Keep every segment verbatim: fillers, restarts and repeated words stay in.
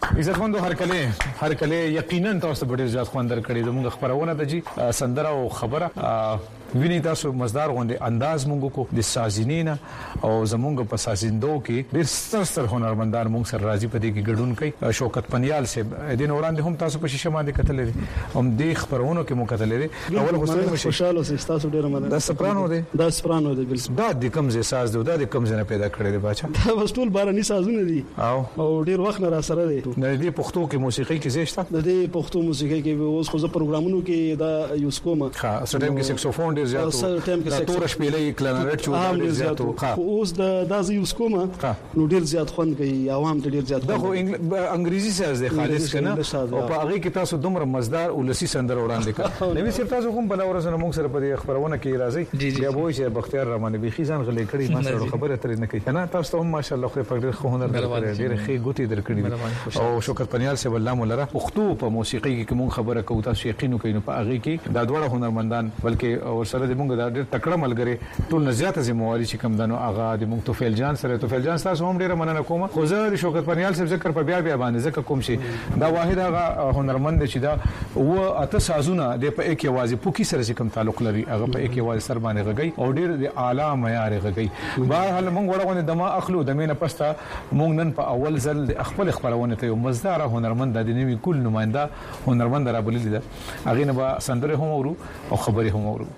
عزتمندو هر کله هر کله یقینا تاسو ډېر زیات خواندر کړی زموږ خبرونه د جی سندره او خبره ویني تاسو مزدار غونډه انداز مونږ کو د سازینینا او زمونږ په سازیندو کې ډېر ستر ستر هنرمندان مونږ سره راځي په دې کې ګډون کوي. شوکت پنیال سے دین وړاندې هم تاسو په شیشه باندې کتل لري هم د خبرونو کې مو کتل لري. اول غوښتل مشه خوشاله اوسئ تاسو ډېر مننه. دا سپرانو دی دا سپرانو دی بالکل دا د کوم ځای ساز دی دا د کوم ځای پیدا کړی دی بچا دا وستول باراني سازونه دي او او ډېر وخت نه را سره دی. د دې پښتو کې موسیقي کې زیشته د دې پښتو موسیقي کې اوس خو زه پروګرامونو کې دا یوز کوم. ها سټیم کې سکسوفون ډېر زیات دا تور شپېلې کلارنټ چې ډېر زیات خو اوس د داز یوز کوم نو ډېر زیات خوند کوي عوام ته ډېر زیات. دا خو انګریزي ساز دی خالص کنه او په هغه کې تاسو دومره مزدار او لسی سندر وړاندې کړ. نو وی تاسو کوم بل ورسره موږ سره په خبرونه کې راځي بیا وایي چې بختیار رحماني به خيزان غلې کړی ما سره خبره ترې نه کوي کنه تاسو هم ماشاءالله خو په ډېر خو هنر ډېر ښه ګوتې درکړي او شکر پنیال سے الله مولا پښتو په موسیقي کې کوم خبره کوي تاسو یقین کوئ نو په هغه کې دا ډوړه هنرمندان بلکې اور سره د موږ دا ډېر تکړه ملګری ټول نزيات زمواري چې کوم دنو اغا د موږ توفیل جان سره توفیل جان تاسو هم ډېر مننه کوم. خو زه د شوکت پنیال سے ذکر په بیا بیا باندې ذکر کوم شي دا واحد هغه هنرمند چې دا و اته سازونه د په یک आवाज پوکي سره چې کوم تعلق لري هغه په یک आवाज سره باندې غږی او ډېر د اعلی معیار غږی. بهر موږ وړاندې دما اخلو د مینه پستا موږ نن په اول ځل د خپل خبرونه ته یو مزدار هنرمند د نوي کول نماینده هنرمند را بللی ده هغه نه به سندره هم ورو او خبري هم ورو.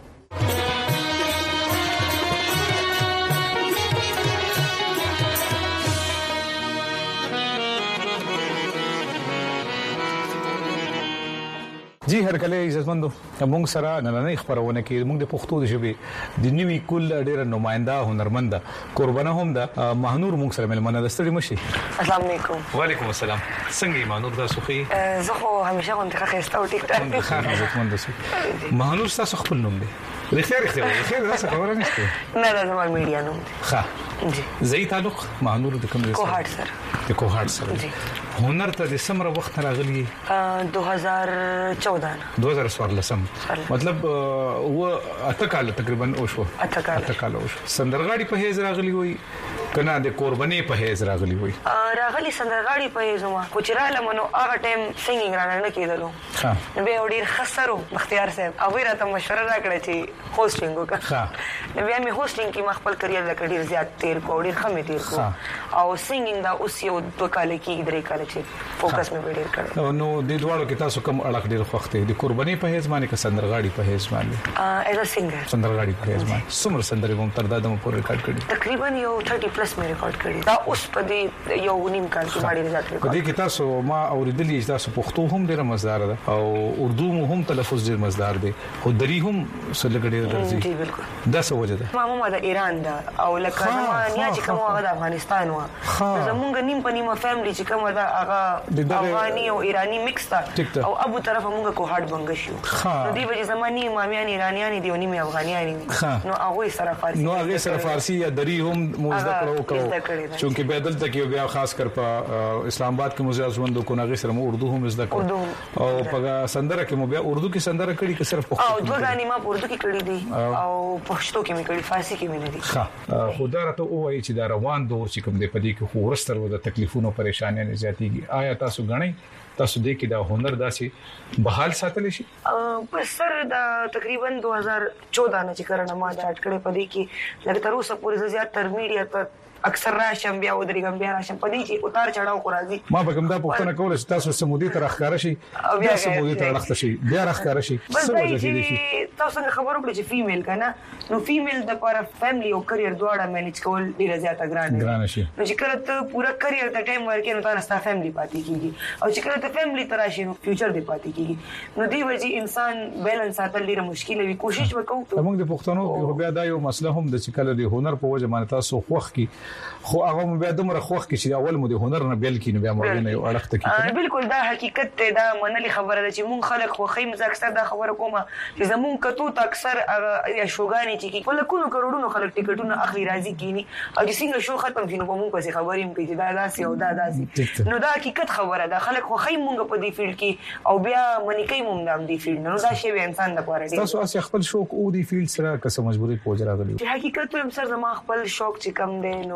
جی هر کله عزتمندو موږ سره نن خبرونه کې موږ د پښتو د ژبې د نیوي کول ډېر نماینده هنرمند قربانه هم ده مهنور موږ سره ملمنه د ستړي مشي. السلام علیکم. وعلیکم السلام. څنګه مهنور تاسو خو زه خو همیشه غونډه خسته او ټیک ټاک ښه عزتمند سو مهنور تاسو خپل نوم دی رښتیا رښتیا رښتیا تاسو خبره نشته نه نه زموږ میډیا نوم دی. ښه جی زئی تعلق مهنور د کوم کو هارت سره د کو هارت سره جی هنر ته د سمره وخت راغلی دو هزار چودہ دو هزار څوارلسم مطلب و اته کال تقریبا او شو اته کال اته کال او شو سندرغاړي په هیز راغلی وي کنه د قرباني په هیز راغلی وي راغلی سندرغاړي په هیز ما خو چراله منو هغه ټیم سنگینګ را نه کېدلو ها نو به ډیر خسرو بختیار صاحب او راته مشوره راکړه چې هوسټینګ وکړه ها نو بیا می هوسټینګ کې مخبل کریئر د ډیر زیات تیر کو ډیر خمه تیر کو او سنگینګ دا اوس یو دوه کال کې درې کال چې فوکس مې ډیر کړ. نو د دوړو کې تاسو کوم اړه ډیر خوښ دی د قرباني په هیز باندې ک سندرغاړي په هیز باندې ا ایز ا سنگر سندرغاړي په هیز باندې څومره سندرې هم تر دا دمو پورې ریکارډ کړي تقریبا یو تیس پلس مې ریکارډ کړي دا اوس په دې یو نیم کال کې باندې زیات ریکارډ کړي. تاسو ما اوریدلی تاسو پښتو هم ډیر مزدار ده او اردو هم تلفظ ډیر مزدار دی خو دری هم سلګړي درځي. جی بالکل دا څه وجه ده ما ماما د ایران ده او لکه زمانیا چې کوم هغه د افغانستان و زمونږ نیم په نیمه فیملی چې کوم دا هغه افغاني او ایرانی مکس تا او ابو طرف موږ کو هارد بنګ شو نو دی وجه زمانی امامیان ایرانیان دي او نیمه افغانیان نو هغه سره فارسی نو هغه سره فارسی یا دری هم موزه کړو کړو چونکه بدل تک یو بیا خاص کر په اسلام آباد کې موزه ژوند کو هغه سره اردو هم زده کړو او په سندره کې مو بیا اردو کې سندره کړي که صرف پښتو او دوه غانې ما اردو کې کړي دي او پښتو کې مې کړي فارسی کې مې نه دي. ښه خدا راته وایي چې دا روان دور چې کوم دی په دې کې خو ورستر و د تکلیفونو پریشانیاں زیاتېږي آیا تاسو غنئ تاسو دې کې دا هنر داسي بحال ساتل شي؟ په سر دا تقریبا دو هزار چودہ نه چې کرنه ما سٹارټ کړې په دې کې لکه تر اوسه پورې زیات تر میډیا ته اکثر راشم بیا ودرېږم بیا راشم په دې چې اتار چړاو کو راځي. ما به کوم دا پوښتنه کوله چې تاسو سمودي تر اخکار شي بیا سمودي تر اخته شي بیا راخکار شي څه وجه دي شي تاسو څنګه خبرو کړی چې فیمیل کنه نو فیمیل د پر فیملی او کریئر دواړه مینج کول ډیره زیاته ګران ګران شي نو چې کله ته پورا کریئر ته ټایم ورکې نو تاسو ته فیملی پاتې کیږي او چې کله ته فیملی تر شي نو فیوچر دی پاتې کیږي نو دی وجه انسان بیلانس ساتل ډیره مشکل وي کوشش وکړو. موږ د پښتنو بیا دا یو مسله هم د چې کله د هنر په وجه باندې تاسو خوښ کی خو هغه بیا دومره خوښ کی چې اول مو د هنر نه بیل کینو بیا مو نه یو اړخته کی بالکل دا حقیقت ته دا منلي خبره ده چې مونږ خلک خو خیم ز اکثر دا خبره کومه چې زمون کتو ته اکثر یا شوګانی چې په لکونو کروڑونو خلک ټیکټونه اخلي راځي کینی او چې څنګه شو ختم شینو په مونږ پسې خبرې هم کوي چې دا داسي او دا داسي نو دا حقیقت خبره ده خلک خو خیم مونږ په دې فیلډ کې او بیا منی کوي مونږ د دې فیلډ نو دا شی به انسان د پاره دی. تاسو اصل خپل شوق او دې فیلډ سره که څه مجبوري پوج راغلی چې حقیقت هم سر زما خپل شوق چې کم دی نو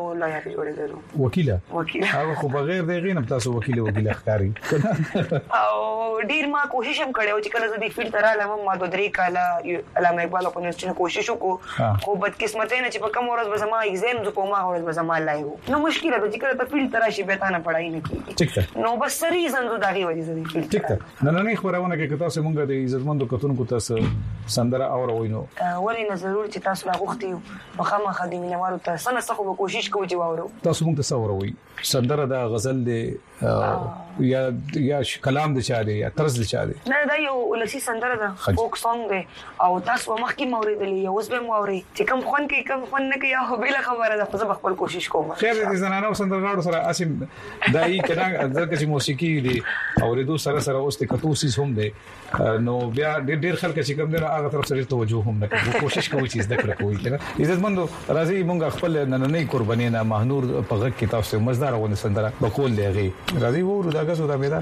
نو لایق جوړېدل وکیله وکیله هغه خو بغیر دغه نه تاسو وکیل وکیل ښکاری او ډیر ما کوشش هم کړو چې کله زه د فیلډ تر علاوه ما د درې کاله علامه اقبال په یونیورسيټي کوشش وکړو خو بدقسمت نه چې په کوم ورځ به زما ایگزام زه په ما ورځ به زما لایو نو مشکل ده چې کله ته فیلډ تر شي به تا نه پړای نه کیږي ٹھیک ده نو بس ریزن زه دغه وجه زه فیلډ ٹھیک ده نن نه خبرونه کې تاسو مونږ د عزتمندو کتونکو تاسو سندره اورو وینو ولې نه ضرور چې تاسو لا غوښتي نو خامخا د مینوالو ته سنه څخه به کوشش کوو چې واورو تاسو مونږ ته څورو سندره د غزل دی یا یا کلام د چا دی یا طرز د چا دی نه دا یو ولسی سندره ده فوک سانګ دی او تاسو مخکې موریدلې یو اوس به موري چې کوم خون کې کوم خون نه کې یا هو بل خبره ده خو زه خپل کوشش کوم خیر دې زنانو سندرغاړو سره اسیم دای کنا ځکه چې موسیقي دی اوریدو سره سره اوس ته کتوسیس هم دی نو بیا ډېر خلک چې کوم دی هغه طرف سره توجه هم نه کوي کوشش کوي چې زده کړه کوي کنه عزتمندو راځي مونږ خپل نننې قرباني نه مهنور په غږ کې تاسو مزدار ونه سندره بقول دی راځي وو دا غزو دا میدا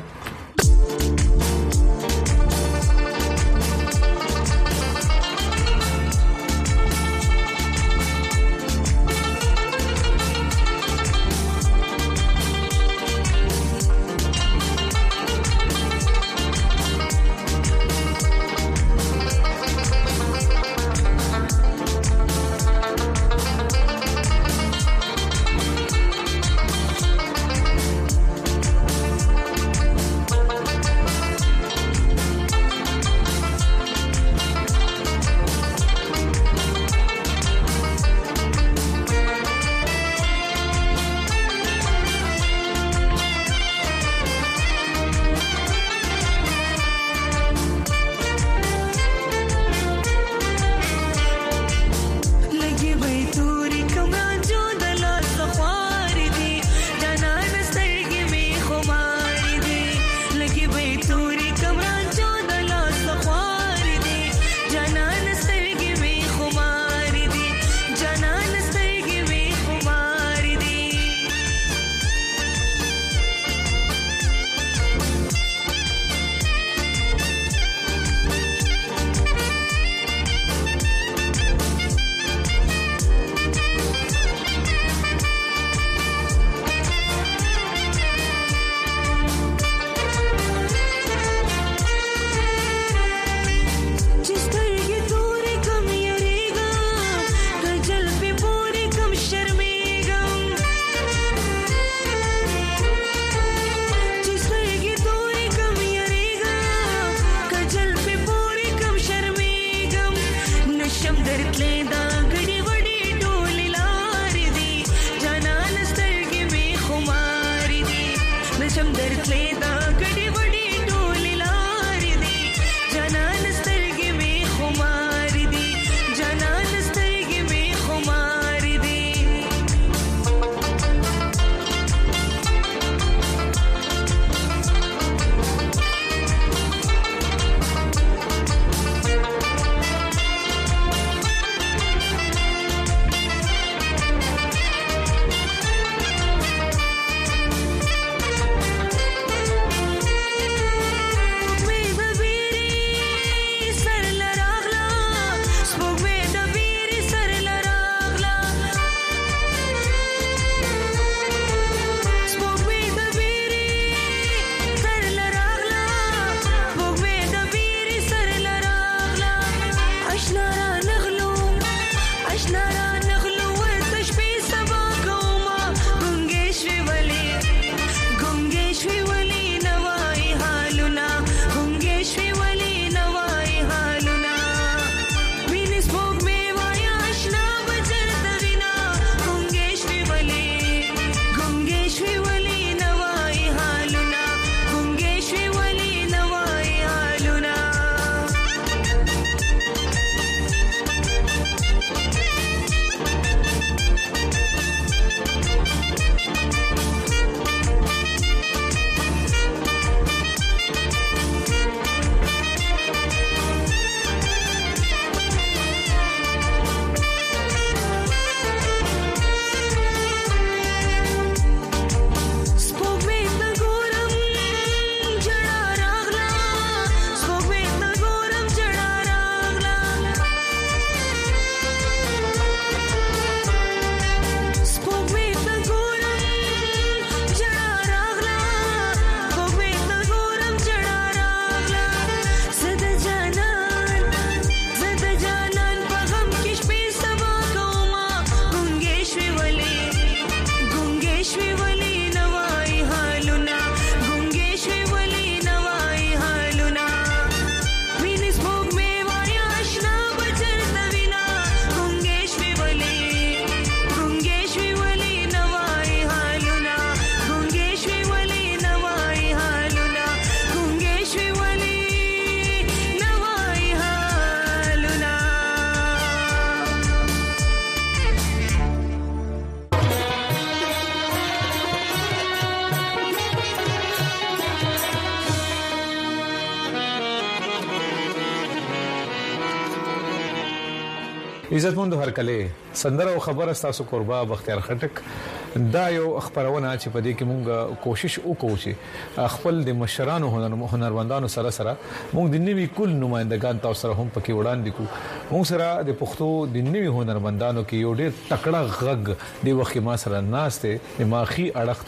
عزتمند هرکله سندره او خبره تاسو قربا بختیار خټک دا یو خبرونه چې په دې کې مونږ کوشش وکړو چې خپل د مشرانو هنرمندانو سره سره مونږ د نوي کل نمائندگان تاسو سره هم پکې وړاندې کو مونږ سره د پښتو د نوي هنرمندانو کې یو ډېر تکړه غږ د وخت ما سره ناشته د ماخي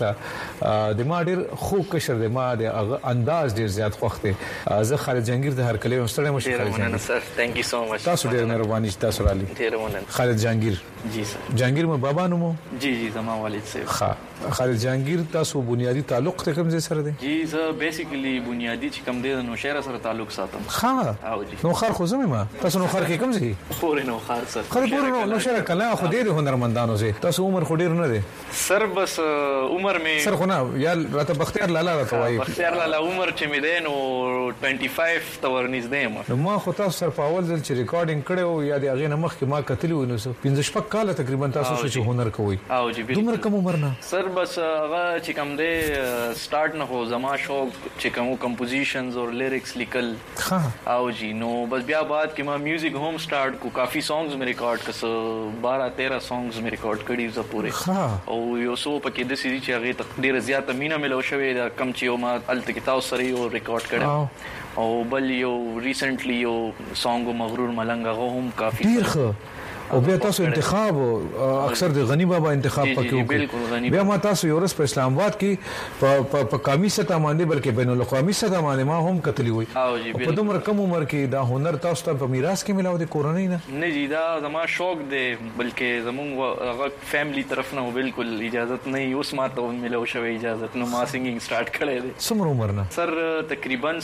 اړخته د ما ډېر خو کشر د ما د انداز ډېر زیات خوخته زه خالد جهانگیر د هرکله مستړی مشه خالد جهانگیر سر ثانک یو سو مچ تاسو ډېر مهرباني تاسو را لې ډېر مننه خالد جهانگیر جی سر جهانگیر مې بابا نومو جی جی زما والد صاحب ها خالد جهانگیر تاسو بنیادی تعلق ته کوم ځای سره دی جی زه بیسیکلی بنیادی چې کوم دی نو شهر سره تعلق ساتم ها او جی نو خر خو زمې ما تاسو نو خر کې کوم ځای پورې نو خار سر خر پورې نو شهر کله خو دې هنرمندانو زه تاسو عمر خو ډیر نه دی سر بس عمر می سر خو نه یا راته بختیار لالا راته وایي بختیار لالا عمر چې می دی نو پنځه پنځه تور نږدې نو ما خو تاسو سره په اول ځل چې ریکارډینګ کړو یا د هغه مخ کې ما کتلی و نو پنځه شپږ کال تقریبا تاسو چې هنر کوي او جی دومره کم عمر نه سر بس هغه چې کوم دی سٹارټ نه هو زما شوق چې کوم کمپوزیشنز او لیریکس لیکل ها او جی نو بس بیا بعد کې ما میوزک ہوم سٹارټ کو کافی سانگز مې ریکارډ کړ بارہ تیرہ سانگز مې ریکارډ کړي ز پوره او یو سو پکې د سړي چې هغه تقدیر زیاته مینا ملو شوې دا کم چې ما الته کې تاسو سره یو ریکارډ کړم او بل یو ریسنټلی یو سانګ مغرور ملنګ هغه هم کافی ډیر ښه او بیا تاسو انتخاب اکثر د غنی بابا انتخاب پکې وکړو بیا ما تاسو یورس په اسلام آباد کې په په قومي سطح باندې بلکې بین الاقوامي سطح باندې ما هم کتلی وي په دومره کم عمر کې دا هنر تاسو ته په میراث کې ملاو دي کورنۍ نه نه جی دا زما شوق دی بلکې زموږ هغه فیملی طرف نه بالکل اجازه نه اوس ما ته ملو شوی اجازه نو ما سنگینګ سٹارټ کړی دی څومره عمر نه سر تقریبا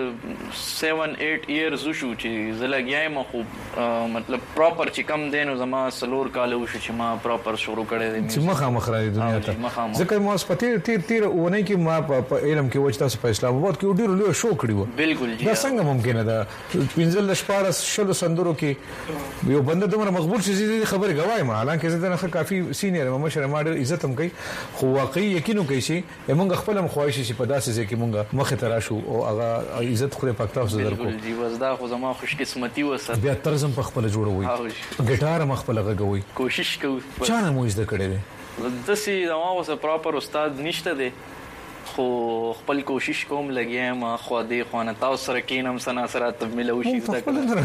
سیون ایٹ ایئرز شو چې زلګیایم خو مطلب پراپر چې کم دی نو زما سلور کال وشو چې ما پراپر شروع کړی دی چې مخه مخرای دنیا ته ځکه ما سپتیر تیر تیر ونه کې ما په علم کې وځ تاسو په اسلام آباد کې ډیر لوی شو کړی و بالکل جی دا څنګه ممکن ده پنځل شپارس شلو سندرو کې یو بنده دومره مقبول شي چې خبره غواړي ما حالانکه زه نه کافي سینیئر ما مشر ما ډیر عزت هم کوي خو واقعي یقین کوي چې موږ خپل هم خواهش شي په داسې ځای کې موږ مخه تراشو او هغه عزت خو په تاسو درکو بالکل جی وزدا خو زما خوش قسمتي و سر بیا طرزم په خپل جوړوي ګټار مخبل غوي کوشش کوو چانه مو زده کړی دی د سي نو اوسه پراپر استاد نشته دی خو خپل کوشش کوم لګیم خو دې خوانه تاسو سره کینم سنا سره تب ملو شي زده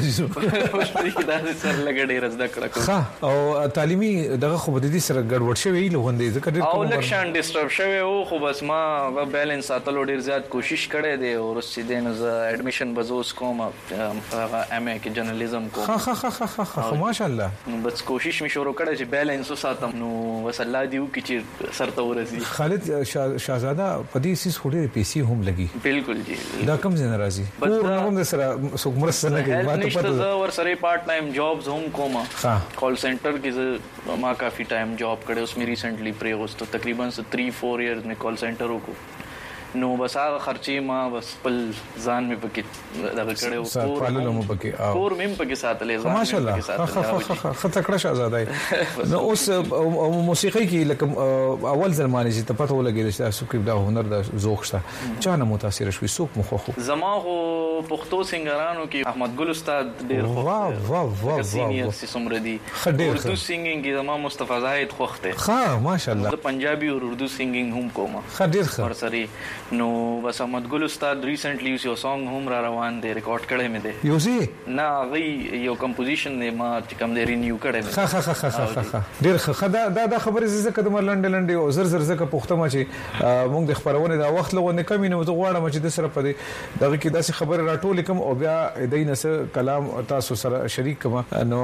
کړم دا سر لګړې رزده کړم ها او تعلیمي دغه خو د دې سره ګډوډ شوی لوندې ځکه ډېر او لکشن ډیسټرب شوی او خو بس ما غو بیلانس ساتلو ډېر زیات کوشش کړې دی او رسې دین ز اډمیشن بزوس کوم هغه ام ا کې جرنالیزم کوم ها ها ها ها ماشاءالله نو بس کوشش می شروع کړې چې بیلانس وساتم نو بس الله دې وکړي چې سر ته ورسي خالد شاهزاده پدې سیس هډې پیسې هم لګي بالکل جی دا کوم ځای ناراضي پور هم سره څومره سره لګي ما ته پته زه ور سره پارت ټایم جابز هم کوم ها کال سنټر کې ما کافی ټایم جاب کړې اوس می ریسنټلی پری اوس ته تقریبا تین چار ایئرز می کال سنټر وکړو نو بس هغه خرچي ما بس خپل ځان می پکې دغه کړو پور پاللو مو پکې او پور مم پکې ساتلې ځان ماشاءالله خطه کړه شاهزاده نو اوس موسیقي کې لکه اول زمانه چې ته پته ولګی چې تاسو کې دا هنر د ذوق شته چا نه متاثر شوي څوک مخ خو زما خو پښتو سنگرانو کې احمد ګل استاد ډېر خو واو واو واو سینیئر سمره دي اردو سنگینګ کې زما مصطفی زاهد خوخته ها ماشاءالله پنجابي او اردو سنگینګ هم کوم خډیر خ ورسره نو بس احمد ګل استاد ریسنټلی یو سانګ هم را روان دی ریکارډ کړی مې دی یو سی نه غي یو کمپوزیشن دی ما چې کوم دی رینیو کړی مې ها ها ها ها ډیر ښه دا دا خبره زه کده لنډ لنډ او زر زر زکه پښتو ما چې موږ د خبرونه دا وخت لغونه کمی نه زه غواړم چې د سره په دغه کې داسې خبره راټول کوم او بیا دینه سره کلام تاسو سره شریک کما نو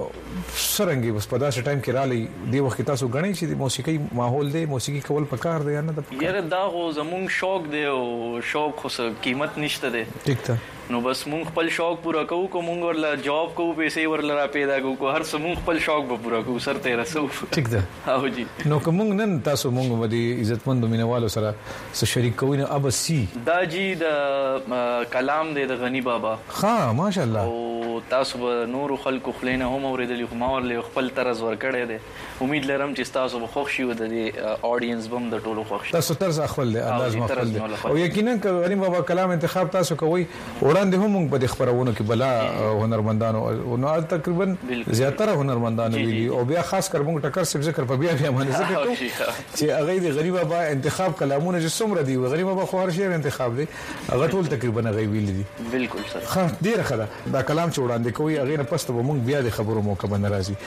سرنګي بس په داسې ټایم کې را لې دی وخت تاسو غنئ چې د موسیقي ماحول دی موسیقي کول پکار دی نه د یاره دا غو زمون شوق دی او شوق خو څه قیمت نشته دی ٹھیک ده نو بس مونږ خپل شوق پورا کوو کو مونږ ورلا جاب کوو پیسې ورلا را پیدا کوو کو هر څه مونږ خپل شوق به پورا کوو سر ته رسو ٹھیک ده او جی نو کوم نن تاسو مونږ باندې عزتمند مینوالو سره سره شریک کوو نه اب سی دا جی د کلام دی د غنی بابا ها ماشاءالله او تاسو نور خلکو خلینه هم اوریدلی خو ما ورله خپل طرز ور کړی دی امید لرم چې تاسو به خوښ شي او د اډینس بم د ټولو خوښ شي. تاسو طرز خپل انداز مخل او یقینا ک غنی بابا کلام انتخاب تاسو کوي وړاندې هم په د خبرونو کې بلا هنرمندانو او تقریبا زیاتره هنرمندانو ویلي او بیا خاص کر موږ ټکر سب ذکر په بیا بیا باندې ذکر کوو چې هغه د غریب بابا انتخاب کلامونه چې څومره دي غریب بابا خو هر شی انتخاب دي هغه ټول تقریبا هغه ویلي دي. بالکل سر ها ډیره خدا دا کلام چې وړاندې کوي هغه نه پسته به موږ بیا د خبرو موقع باندې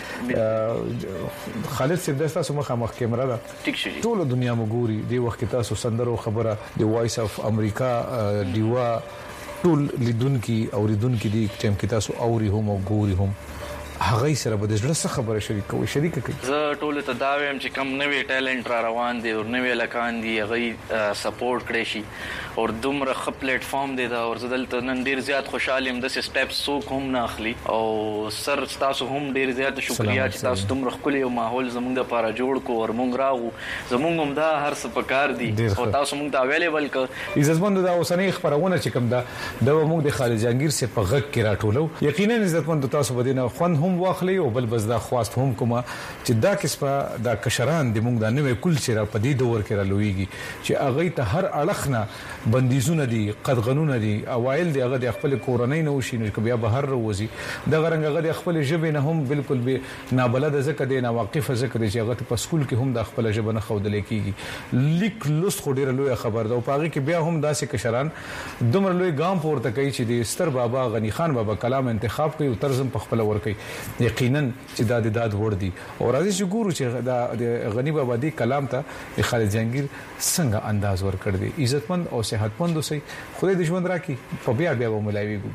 راځي. خالد صاحب د تاسو مخه مخ کیمرا ده ټیک شي ټول دنیا مګوري دی وخت تاسو سندرو خبره دی وایس اف امریکا دیوا ټول لیدونکو او لیدونکو دي چې تاسو اوري هم او ګوري هم هغه سره به د ځړه خبره شریک کوي شریک کوي. زه ټول ته دا وایم چې کم نوې ټیلنټ را روان دي او نوې لکان دي هغه سپورټ کړي شي او دومره خ پلیټ فارم دی دا او زدلته نن ډیر زیات خوشاله يم د سټیپس سو کوم نه اخلي او سر تاسو هم ډیر زیات شکریا چې تاسو دومره خپل یو ماحول زموږ لپاره جوړ کو او موږ راغو زموږ هم دا هر څه پکار دي او تاسو موږ ته اویلیبل ک عزتمند دا اوسنۍ خبرونه چې کوم دا د موږ د خالد جهانگیر سے په غږ کې راټولو یقینا عزتمند تاسو بدینه خوند هم واخلي او بل بس دا خواست هم کومه چې دا کسبه دا کشران د موږ د نوې کل چې را پدې دور کې را لويږي چې اغه ته هر اړخ نه بندیزونه دي قدغنونه دي اوایل دی هغه د خپل کورنۍ نه وشي نو بیا بهر روزي د غرنګ هغه د خپل ژبه نه هم بالکل به نابلد زکه دی نه واقف زکه دی چې هغه په سکول کې هم د خپل ژبه نه خودل کیږي لیک لوست خو ډیره لوی خبر ده او پاره کې بیا هم داسې کشران دومره لوی ګام پورته کوي چې د ستر بابا غنی خان بابا کلام انتخاب کوي او طرزم په خپل ور کوي یقینا چې دا د داد ور دي او راځي چې ګورو چې دا غنی بابا دی کلام ته خالد جهانگیر څنګه انداز ور کړ دي عزتمند او صحتمند اوسئ خدای دې ژوند راکړي په بیا بیا به ملایوي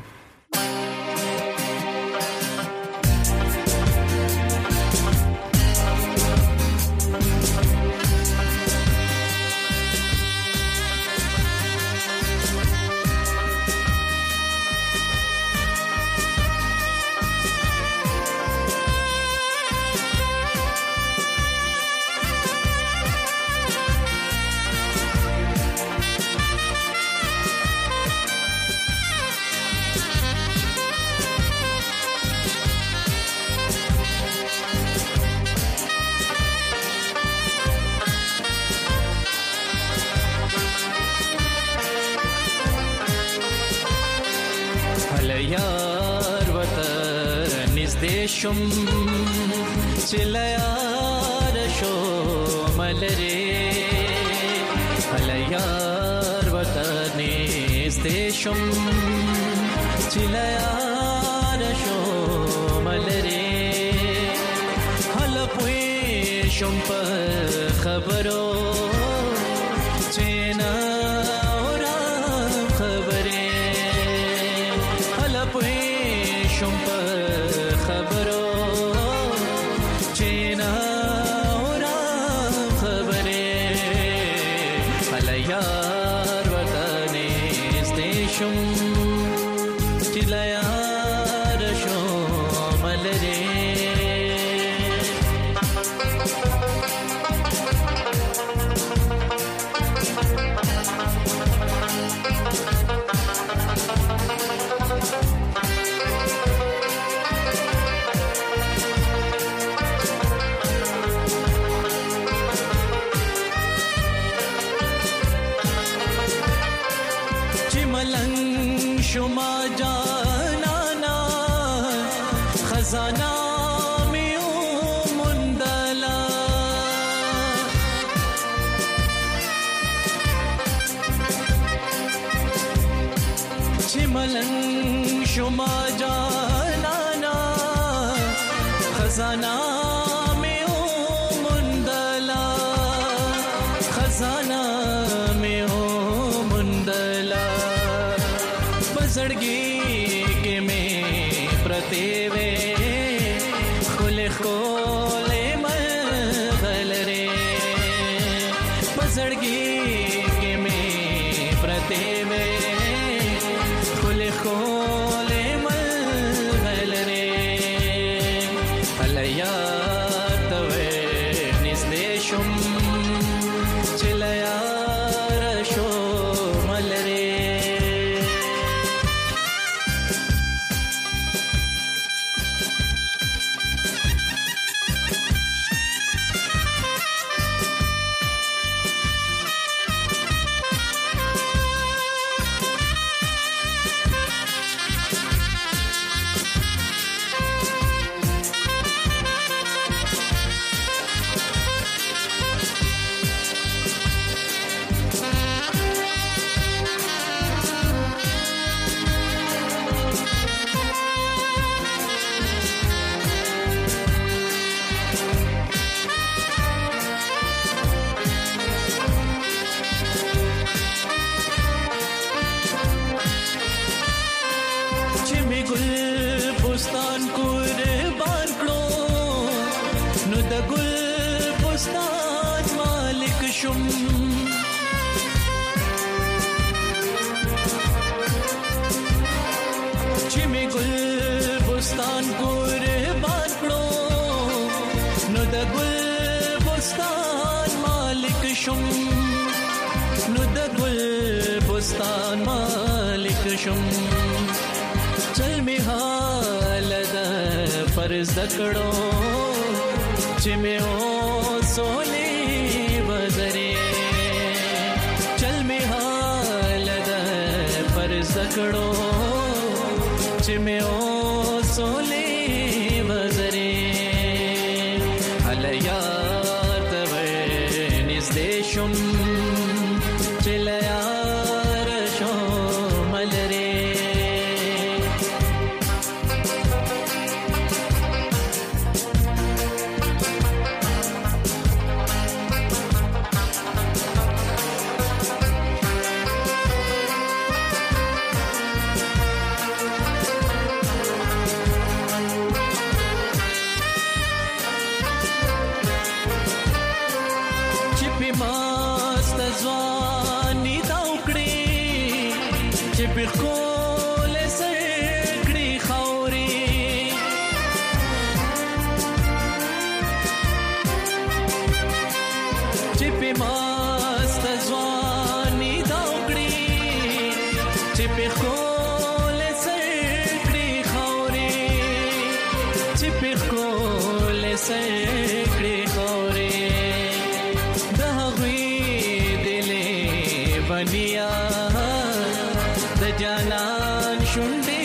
شم چلیار شو ملره هلیار وطنیست شم چلیار شو ملره حل پوی شم په خبرو چینا اورام خبره حل پوی شم په بستان قربان کړو نو د ګل بستان مالک شم نو د ګل بستان مالک شم چل می حال د فرض دکړو چې مې او سولې وزرې چل می حال د فرض دکړو چې مې او سولې وزرې علیا ته نږدې شم چې لیار شو ملرې د جانان شونډې